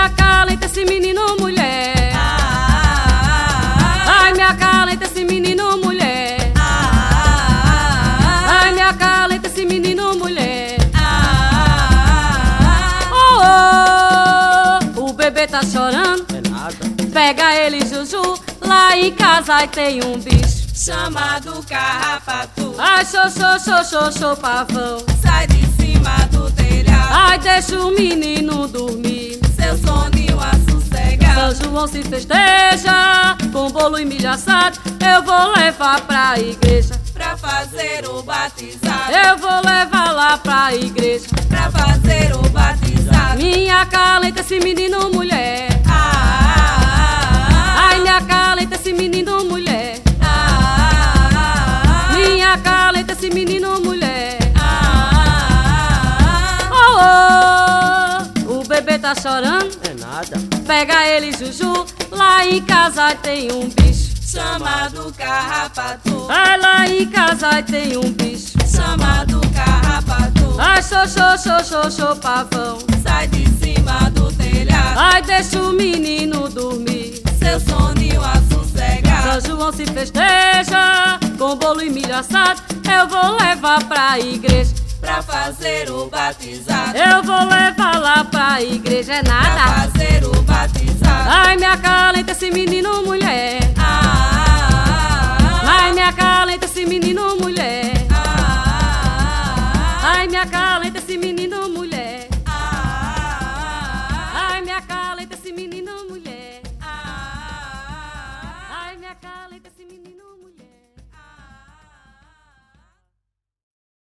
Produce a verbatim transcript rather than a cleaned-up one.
acalenta esse menino, mulher. Ai, me acalenta esse menino, mulher. Ai, me acalenta esse menino, mulher. Oh, oh, o bebê tá chorando. É nada. Pega ele, Juju. Lá em casa tem um bicho chamado carrapato. Ai, xô, xô, xô, xô, xô, pavão. Sai de cima do telhado. Ai, deixa o menino dormir. Seu soninho a sossegar. São João se festeja com bolo e milho assado. Eu vou levar pra igreja pra fazer o batizado. Eu vou levar lá pra igreja pra fazer o batizado. Minha acalenta esse menino, mulher. Ah, ah, ah, Ai, me acalenta esse menino, mulher. ah, ah, Minha acalenta esse menino, mulher. ah, Oh, oh, o bebê tá chorando. É nada. Pega ele, Juju. Lá em casa tem um bicho chamado carrapato. Ai, lá em casa tem um bicho chamado carrapato. Ai, xô, xô, xô, xô, xô, pavão. Sai de cima do telhado. Ai, deixa o menino dormir. Seu soninho a sossegar. São João se festeja com bolo e milho assado. Eu vou levar pra igreja pra fazer o batizado. Eu vou levar lá pra igreja. É Pra nada. fazer o batizado. Ai, me acalenta esse menino, mulher. Ah, ah, ah, Ai, me acalenta esse menino, mulher.